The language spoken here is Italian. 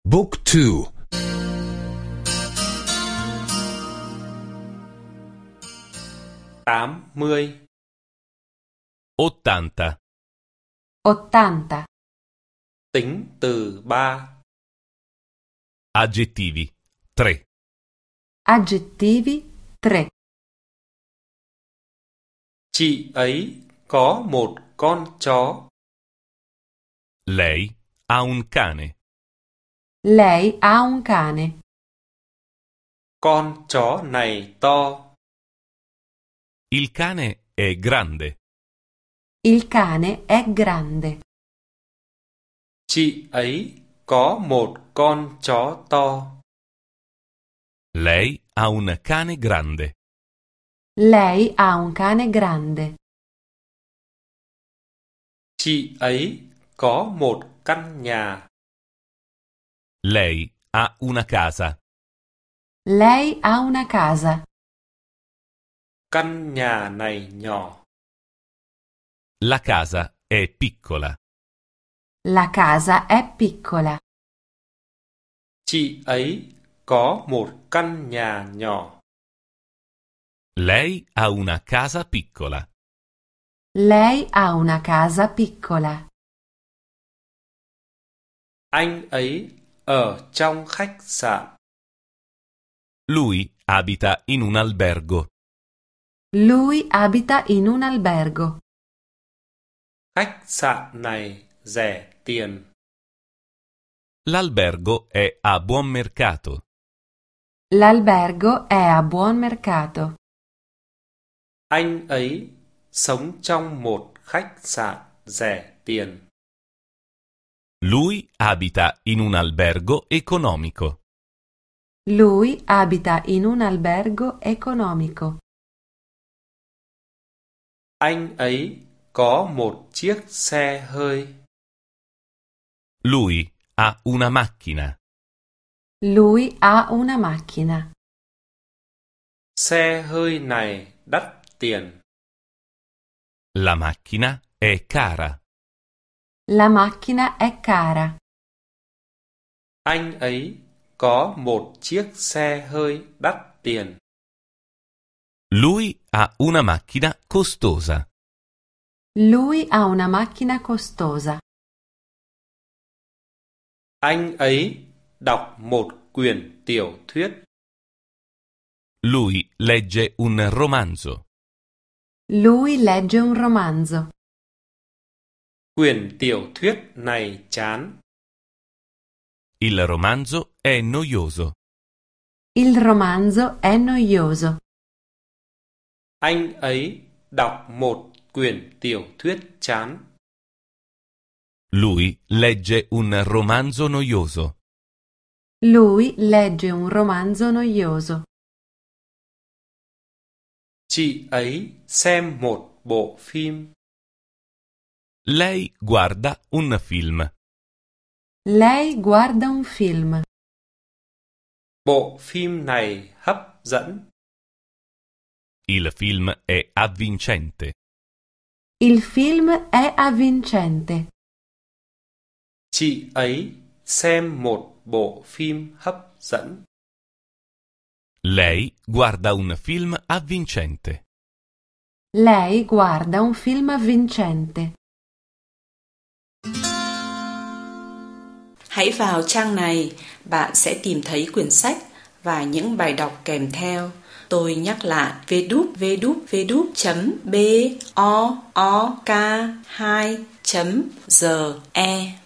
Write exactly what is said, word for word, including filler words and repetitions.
Book two. tám mươi. ottanta. ottanta. Tính từ ba. Aggettivi. tre. Aggettivi tre. Chị ấy có một con chó. Lei ha un cane. Lei ha un cane. Con chó này to. Il cane è grande. Il cane è grande. Chị ấy có một con chó to. Lei ha un cane grande. Lei ha un cane grande. Chị ấy có một căn nhà. Lei ha una casa. Lei ha una casa. Căn nhà này nhỏ. La casa è piccola. La casa è piccola. Chị ấy có một căn nhà nhỏ. Lei ha una casa piccola. Lei ha una casa piccola. Anh ấy ở trong khách sạn. Lui abita in un albergo. Lui abita in un albergo. Khách sạn này rẻ tiền. L'albergo è a buon mercato. L'albergo è a buon mercato. Anh ấy sống trong một khách sạn rẻ tiền. Lui abita in un albergo economico. Lui abita in un albergo economico. Anh ấy có một chiếc xe hơi. Lui ha una macchina. Lui ha una macchina. Xe hơi này đắt tiền. La macchina è cara. La macchina è cara. Anh ấy có một chiếc xe hơi đắt tiền. Lui ha una macchina costosa. Lui ha una macchina costosa. Anh ấy đọc một quyển tiểu thuyết. Lui legge un romanzo. Lui legge un romanzo. Quyển tiểu thuyết này chán. Il romanzo è noioso. Il romanzo è noioso. Anh ấy đọc một quyển tiểu thuyết chán. Lui legge un romanzo noioso. Lui legge un romanzo noioso. Chị ấy xem một bộ phim. Lei guarda un film. Lei guarda un film. Bộ phim này hấp dẫn. Il film è avvincente. Il film è avvincente. Chị ấy xem một bộ phim hấp dẫn. Lei guarda un film avvincente. Lei guarda un film avvincente. Hãy vào trang này, bạn sẽ tìm thấy quyển sách và những bài đọc kèm theo. Tôi nhắc lại w w w chấm book hai chấm g e.